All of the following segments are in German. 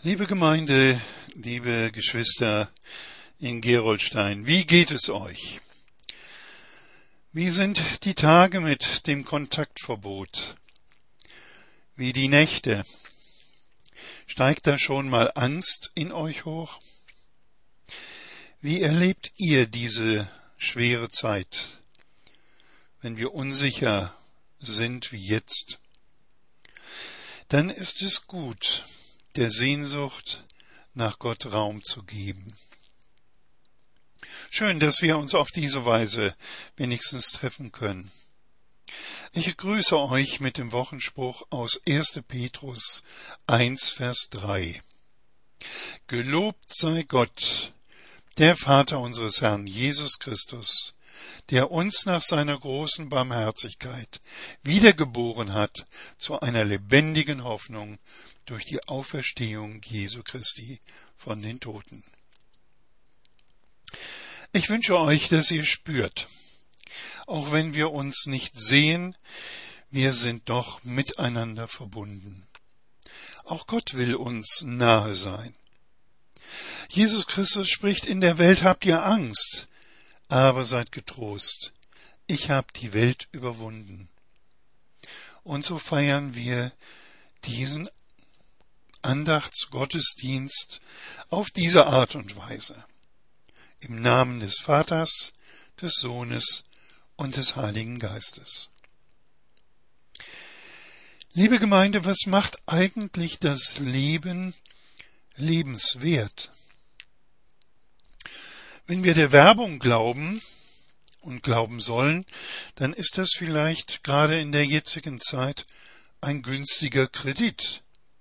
Liebe Gemeinde, liebe Geschwister in Gerolstein, wie geht es euch? Wie sind die Tage mit dem Kontaktverbot? Wie die Nächte? Steigt da schon mal Angst in euch hoch? Wie erlebt ihr diese schwere Zeit, wenn wir unsicher sind wie jetzt? Dann ist es gut, der Sehnsucht nach Gott Raum zu geben. Schön, dass wir uns auf diese Weise wenigstens treffen können. Ich grüße euch mit dem Wochenspruch aus 1. Petrus 1, Vers 3. Gelobt sei Gott, der Vater unseres Herrn Jesus Christus, der uns nach seiner großen Barmherzigkeit wiedergeboren hat zu einer lebendigen Hoffnung durch die Auferstehung Jesu Christi von den Toten. Ich wünsche euch, dass ihr spürt, auch wenn wir uns nicht sehen, wir sind doch miteinander verbunden. Auch Gott will uns nahe sein. Jesus Christus spricht: In der Welt habt ihr Angst, aber seid getrost, ich habe die Welt überwunden. Und so feiern wir diesen Andachtsgottesdienst auf diese Art und Weise. Im Namen des Vaters, des Sohnes und des Heiligen Geistes. Liebe Gemeinde, was macht eigentlich das Leben lebenswert? Wenn wir der Werbung glauben und glauben sollen, dann ist das vielleicht gerade in der jetzigen Zeit ein günstiger Kredit.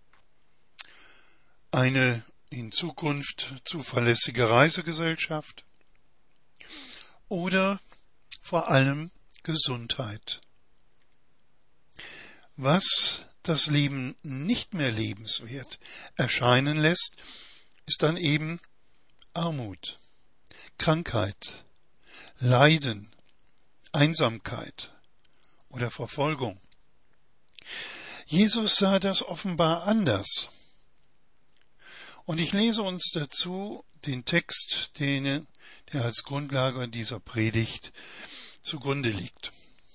Eine in Zukunft zuverlässige Reisegesellschaft oder vor allem Gesundheit. Was das Leben nicht mehr lebenswert erscheinen lässt, ist dann eben Armut, Krankheit, Leiden, Einsamkeit oder Verfolgung. Jesus sah das offenbar anders. Und ich lese uns dazu den Text, der als Grundlage dieser Predigt zugrunde liegt.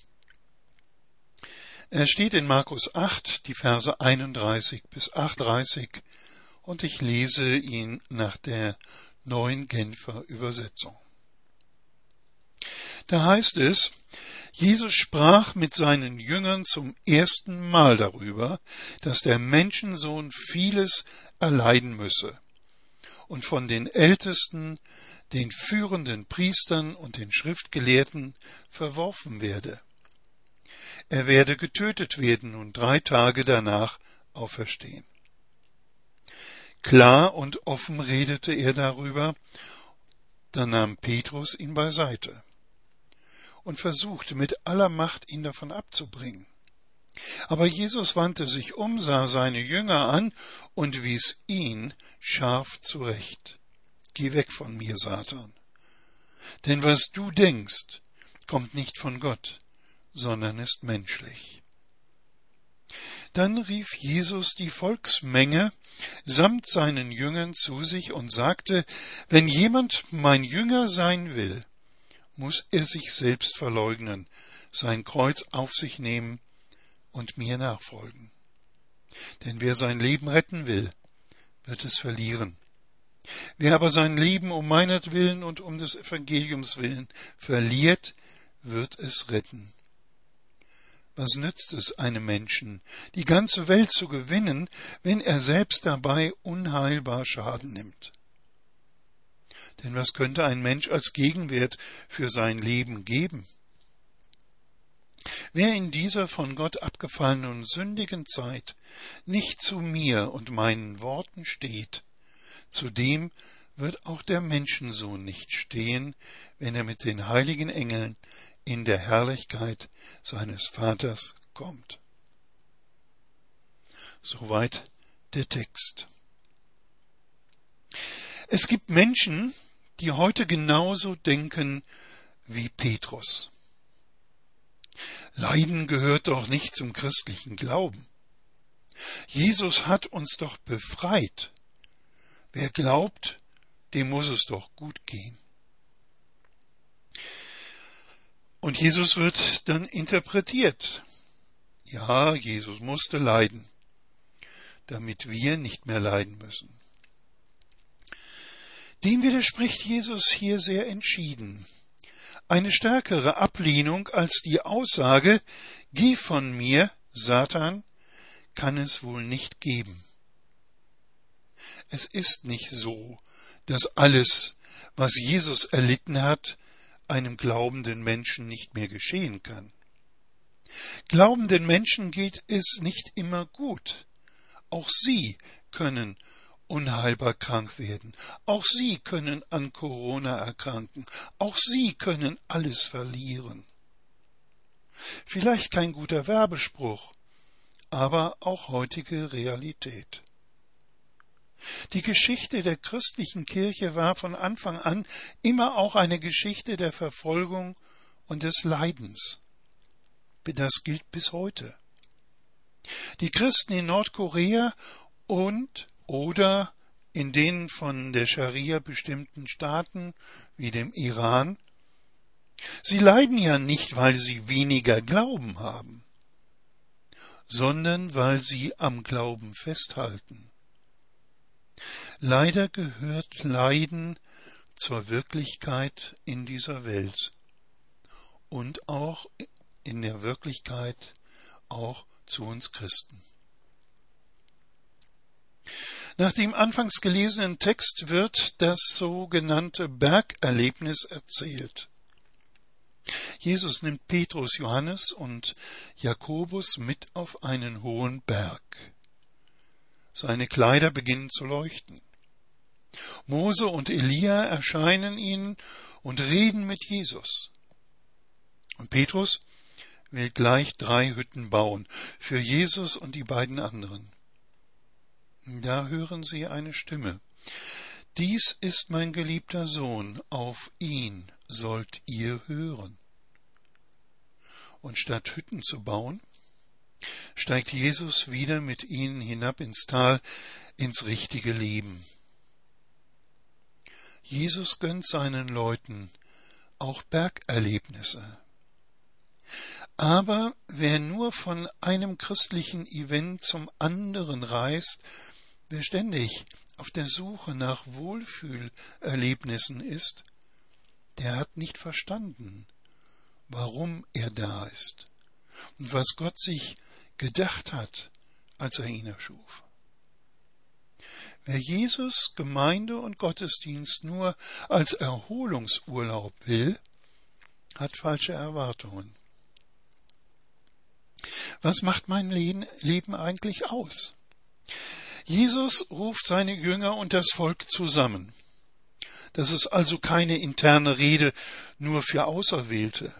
Er steht in Markus 8, die Verse 31 bis 38, und ich lese ihn nach der Neuen Genfer Übersetzung. Da heißt es: Jesus sprach mit seinen Jüngern zum ersten Mal darüber, dass der Menschensohn vieles erleiden müsse und von den Ältesten, den führenden Priestern und den Schriftgelehrten verworfen werde. Er werde getötet werden und 3 Tage danach auferstehen. Klar und offen redete er darüber, da nahm Petrus ihn beiseite und versuchte mit aller Macht, ihn davon abzubringen. Aber Jesus wandte sich um, sah seine Jünger an und wies ihn scharf zurecht. Geh weg von mir, Satan. Denn was du denkst, kommt nicht von Gott, sondern ist menschlich. Dann rief Jesus die Volksmenge samt seinen Jüngern zu sich und sagte: Wenn jemand mein Jünger sein will, muss er sich selbst verleugnen, sein Kreuz auf sich nehmen und mir nachfolgen. Denn wer sein Leben retten will, wird es verlieren. Wer aber sein Leben um meinetwillen und um des Evangeliums willen verliert, wird es retten. Was nützt es einem Menschen, die ganze Welt zu gewinnen, wenn er selbst dabei unheilbar Schaden nimmt? Denn was könnte ein Mensch als Gegenwert für sein Leben geben? Wer in dieser von Gott abgefallenen und sündigen Zeit nicht zu mir und meinen Worten steht, zu dem wird auch der Menschensohn nicht stehen, wenn er mit den heiligen Engeln in der Herrlichkeit seines Vaters kommt. Soweit der Text. Es gibt Menschen, die heute genauso denken wie Petrus. Leiden gehört doch nicht zum christlichen Glauben. Jesus hat uns doch befreit. Wer glaubt, dem muss es doch gut gehen. Und Jesus wird dann interpretiert. Ja, Jesus musste leiden, damit wir nicht mehr leiden müssen. Dem widerspricht Jesus hier sehr entschieden. Eine stärkere Ablehnung als die Aussage, geh von mir, Satan, kann es wohl nicht geben. Es ist nicht so, dass alles, was Jesus erlitten hat, einem glaubenden Menschen nicht mehr geschehen kann. Glaubenden Menschen geht es nicht immer gut. Auch sie können unheilbar krank werden. Auch sie können an Corona erkranken. Auch sie können alles verlieren. Vielleicht kein guter Werbespruch, aber auch heutige Realität. Die Geschichte der christlichen Kirche war von Anfang an immer auch eine Geschichte der Verfolgung und des Leidens. Das gilt bis heute. Die Christen in Nordkorea oder in den von der Scharia bestimmten Staaten wie dem Iran, sie leiden ja nicht, weil sie weniger Glauben haben, sondern weil sie am Glauben festhalten. Leider gehört Leiden zur Wirklichkeit in dieser Welt und auch in der Wirklichkeit auch zu uns Christen. Nach dem anfangs gelesenen Text wird das sogenannte Bergerlebnis erzählt. Jesus nimmt Petrus, Johannes und Jakobus mit auf einen hohen Berg. Seine Kleider beginnen zu leuchten. Mose und Elia erscheinen ihnen und reden mit Jesus. Und Petrus will gleich 3 Hütten bauen, für Jesus und die beiden anderen. Da hören sie eine Stimme. Dies ist mein geliebter Sohn, auf ihn sollt ihr hören. Und statt Hütten zu bauen, steigt Jesus wieder mit ihnen hinab ins Tal, ins richtige Leben. Jesus gönnt seinen Leuten auch Bergerlebnisse. Aber wer nur von einem christlichen Event zum anderen reist, wer ständig auf der Suche nach Wohlfühlerlebnissen ist, der hat nicht verstanden, warum er da ist und was Gott sich gedacht hat, als er ihn erschuf. Wer Jesus, Gemeinde und Gottesdienst nur als Erholungsurlaub will, hat falsche Erwartungen. Was macht mein Leben eigentlich aus? Jesus ruft seine Jünger und das Volk zusammen. Das ist also keine interne Rede nur für Auserwählte,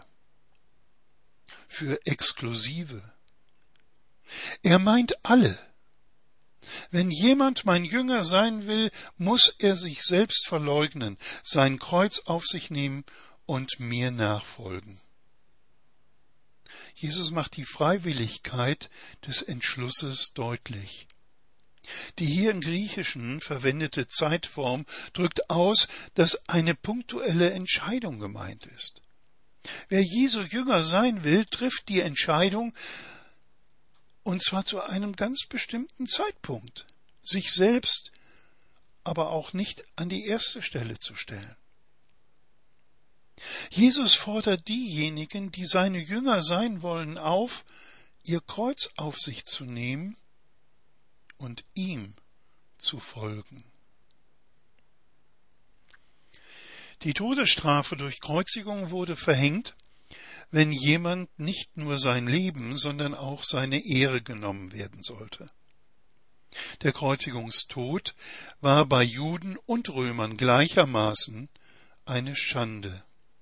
für Exklusive. Er meint alle. Wenn jemand mein Jünger sein will, muss er sich selbst verleugnen, sein Kreuz auf sich nehmen und mir nachfolgen. Jesus macht die Freiwilligkeit des Entschlusses deutlich. Die hier im Griechischen verwendete Zeitform drückt aus, dass eine punktuelle Entscheidung gemeint ist. Wer Jesu Jünger sein will, trifft die Entscheidung, und zwar zu einem ganz bestimmten Zeitpunkt, sich selbst aber auch nicht an die erste Stelle zu stellen. Jesus fordert diejenigen, die seine Jünger sein wollen, auf, ihr Kreuz auf sich zu nehmen und ihm zu folgen. Die Todesstrafe durch Kreuzigung wurde verhängt, wenn jemand nicht nur sein Leben, sondern auch seine Ehre genommen werden sollte. Der Kreuzigungstod war bei Juden und Römern gleichermaßen eine Schande.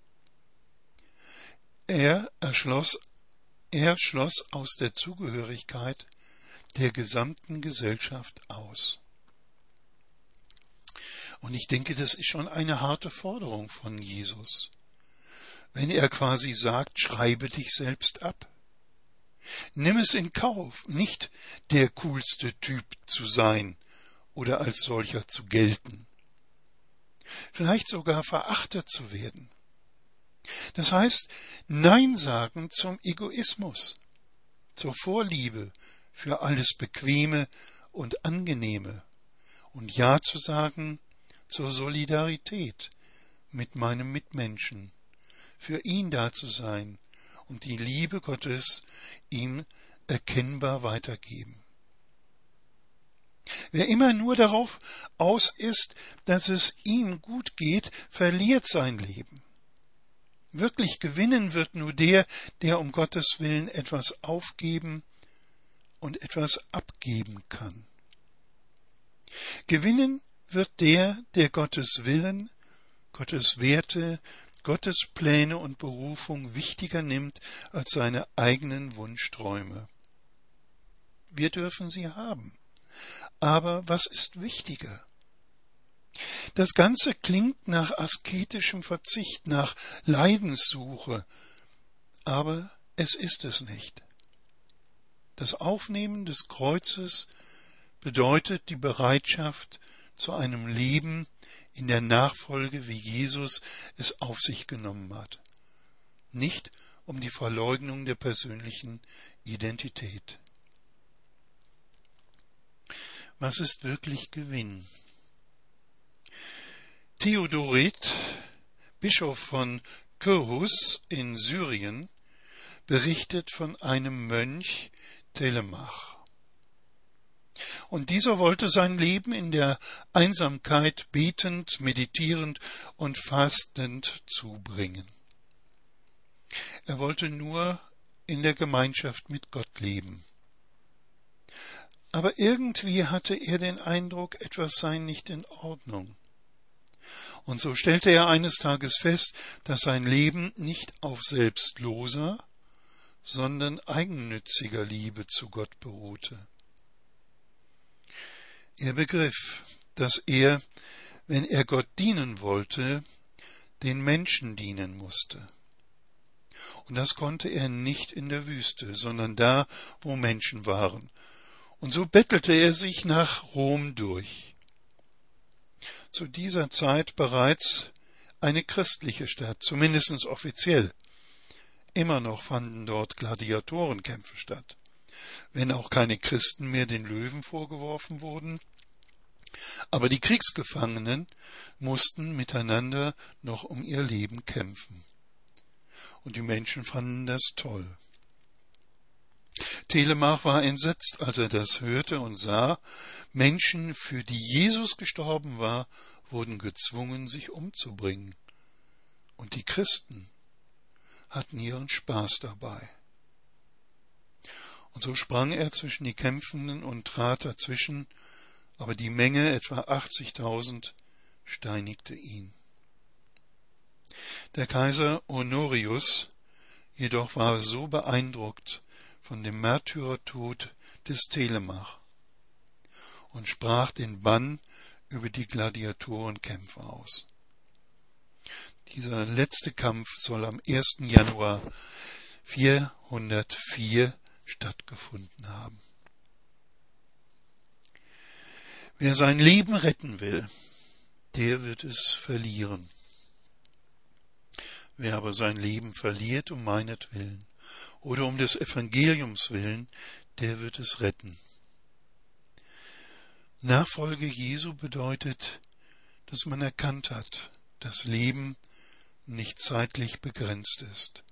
Er schloss aus der Zugehörigkeit der gesamten Gesellschaft aus. Und ich denke, das ist schon eine harte Forderung von Jesus, wenn er quasi sagt, schreibe dich selbst ab. Nimm es in Kauf, nicht der coolste Typ zu sein oder als solcher zu gelten. Vielleicht sogar verachtet zu werden. Das heißt, Nein sagen zum Egoismus, zur Vorliebe für alles Bequeme und Angenehme und Ja zu sagen zur Solidarität mit meinem Mitmenschen, für ihn da zu sein und die Liebe Gottes ihm erkennbar weitergeben. Wer immer nur darauf aus ist, dass es ihm gut geht, verliert sein Leben. Wirklich gewinnen wird nur der, der um Gottes Willen etwas aufgeben und etwas abgeben kann. Gewinnen wird der, der Gottes Willen, Gottes Werte, Gottes Pläne und Berufung wichtiger nimmt als seine eigenen Wunschträume. Wir dürfen sie haben. Aber was ist wichtiger? Das Ganze klingt nach asketischem Verzicht, nach Leidenssuche, aber es ist es nicht. Das Aufnehmen des Kreuzes bedeutet die Bereitschaft zu einem Leben in der Nachfolge, wie Jesus es auf sich genommen hat. Nicht um die Verleugnung der persönlichen Identität. Was ist wirklich Gewinn? Theodoret, Bischof von Kyrhus in Syrien, berichtet von einem Mönch Telemach. Und dieser wollte sein Leben in der Einsamkeit betend, meditierend und fastend zubringen. Er wollte nur in der Gemeinschaft mit Gott leben. Aber irgendwie hatte er den Eindruck, etwas sei nicht in Ordnung. Und so stellte er eines Tages fest, dass sein Leben nicht auf selbstloser, sondern eigennütziger Liebe zu Gott beruhte. Er begriff, dass er, wenn er Gott dienen wollte, den Menschen dienen musste. Und das konnte er nicht in der Wüste, sondern da, wo Menschen waren. Und so bettelte er sich nach Rom durch. Zu dieser Zeit bereits eine christliche Stadt, zumindest offiziell. Immer noch fanden dort Gladiatorenkämpfe statt, wenn auch keine Christen mehr den Löwen vorgeworfen wurden. Aber die Kriegsgefangenen mussten miteinander noch um ihr Leben kämpfen. Und die Menschen fanden das toll. Telemach war entsetzt, als er das hörte und sah, Menschen, für die Jesus gestorben war, wurden gezwungen, sich umzubringen. Und die Christen hatten ihren Spaß dabei. Und so sprang er zwischen die Kämpfenden und trat dazwischen, aber die Menge, etwa 80.000, steinigte ihn. Der Kaiser Honorius jedoch war so beeindruckt von dem Märtyrertod des Telemach und sprach den Bann über die Gladiatorenkämpfe aus. Dieser letzte Kampf soll am 1. Januar 404 stattgefunden haben. Wer sein Leben retten will, der wird es verlieren. Wer aber sein Leben verliert um meinetwillen oder um des Evangeliums willen, der wird es retten. Nachfolge Jesu bedeutet, dass man erkannt hat, dass Leben nicht zeitlich begrenzt ist.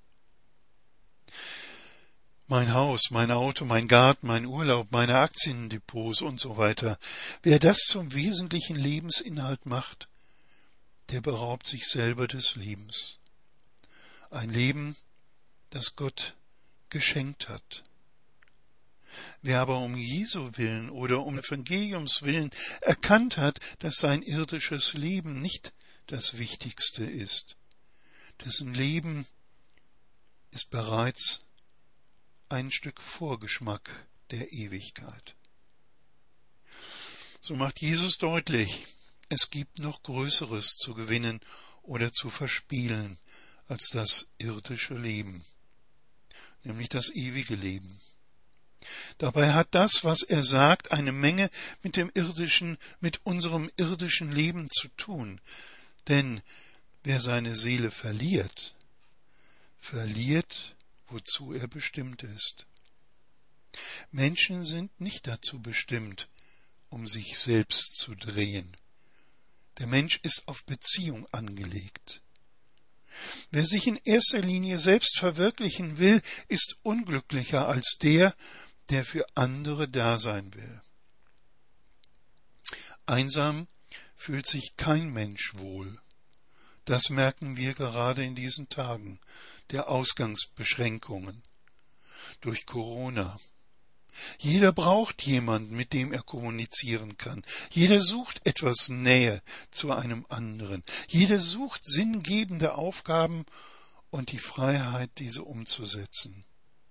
Mein Haus, mein Auto, mein Garten, mein Urlaub, meine Aktiendepots und so weiter. Wer das zum wesentlichen Lebensinhalt macht, der beraubt sich selber des Lebens. Ein Leben, das Gott geschenkt hat. Wer aber um Jesu willen oder um Evangeliums willen erkannt hat, dass sein irdisches Leben nicht das Wichtigste ist, dessen Leben ist bereits ein Stück Vorgeschmack der Ewigkeit. So macht Jesus deutlich, es gibt noch Größeres zu gewinnen oder zu verspielen als das irdische Leben, nämlich das ewige Leben. Dabei hat das, was er sagt, eine Menge mit unserem irdischen Leben zu tun. Denn wer seine Seele verliert, wozu er bestimmt ist. Menschen sind nicht dazu bestimmt, um sich selbst zu drehen. Der Mensch ist auf Beziehung angelegt. Wer sich in erster Linie selbst verwirklichen will, ist unglücklicher als der für andere da sein will. Einsam fühlt sich kein Mensch wohl. Das merken wir gerade in diesen Tagen der Ausgangsbeschränkungen durch Corona. Jeder braucht jemanden, mit dem er kommunizieren kann. Jeder sucht etwas Nähe zu einem anderen. Jeder sucht sinngebende Aufgaben und die Freiheit, diese umzusetzen.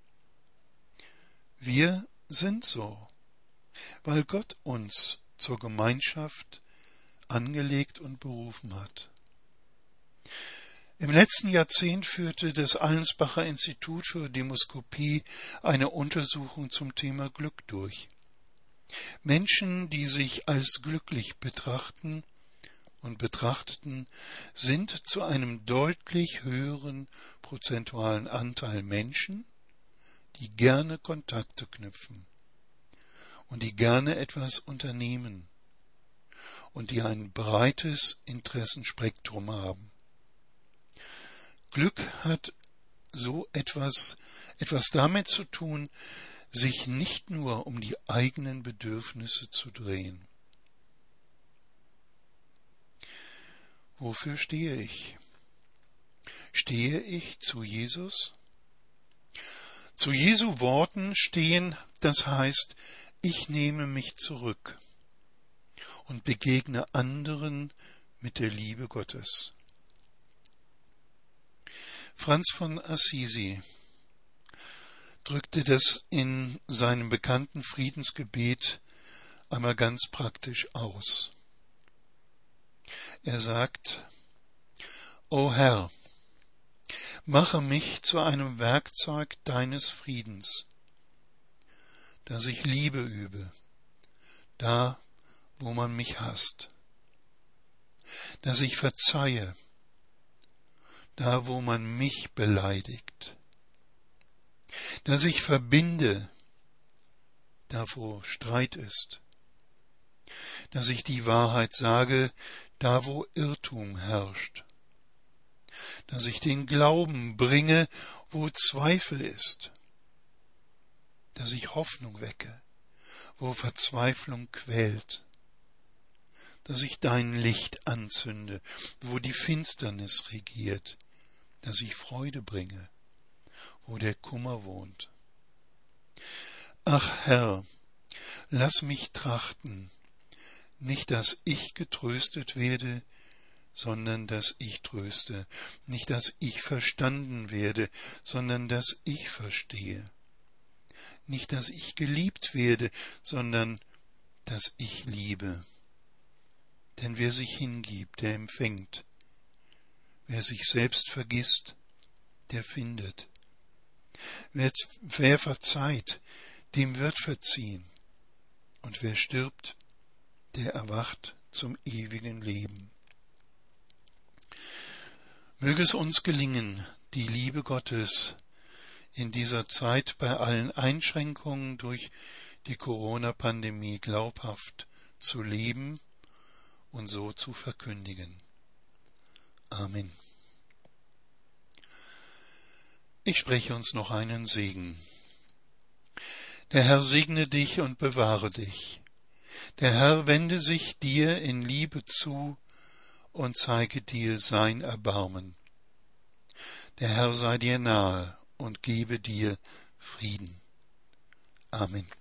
Wir sind so, weil Gott uns zur Gemeinschaft angelegt und berufen hat. Im letzten Jahrzehnt führte das Allensbacher Institut für Demoskopie eine Untersuchung zum Thema Glück durch. Menschen, die sich als glücklich betrachten und betrachteten, sind zu einem deutlich höheren prozentualen Anteil Menschen, die gerne Kontakte knüpfen und die gerne etwas unternehmen und die ein breites Interessenspektrum haben. Glück hat so etwas damit zu tun, sich nicht nur um die eigenen Bedürfnisse zu drehen. Wofür stehe ich? Stehe ich zu Jesus? Zu Jesu Worten stehen, das heißt, ich nehme mich zurück und begegne anderen mit der Liebe Gottes. Franz von Assisi drückte das in seinem bekannten Friedensgebet einmal ganz praktisch aus. Er sagt: O Herr, mache mich zu einem Werkzeug deines Friedens, dass ich Liebe übe, da wo man mich hasst, dass ich verzeihe, da wo man mich beleidigt, dass ich verbinde, da wo Streit ist, dass ich die Wahrheit sage, da wo Irrtum herrscht, dass ich den Glauben bringe, wo Zweifel ist, dass ich Hoffnung wecke, wo Verzweiflung quält, dass ich dein Licht anzünde, wo die Finsternis regiert, dass ich Freude bringe, wo der Kummer wohnt. Ach Herr, lass mich trachten, nicht dass ich getröstet werde, sondern dass ich tröste, nicht dass ich verstanden werde, sondern dass ich verstehe, nicht dass ich geliebt werde, sondern dass ich liebe. Denn wer sich hingibt, der empfängt. Wer sich selbst vergisst, der findet. Wer verzeiht, dem wird verziehen. Und wer stirbt, der erwacht zum ewigen Leben. Möge es uns gelingen, die Liebe Gottes in dieser Zeit bei allen Einschränkungen durch die Corona-Pandemie glaubhaft zu leben und so zu verkündigen. Amen. Ich spreche uns noch einen Segen. Der Herr segne dich und bewahre dich. Der Herr wende sich dir in Liebe zu und zeige dir sein Erbarmen. Der Herr sei dir nahe und gebe dir Frieden. Amen.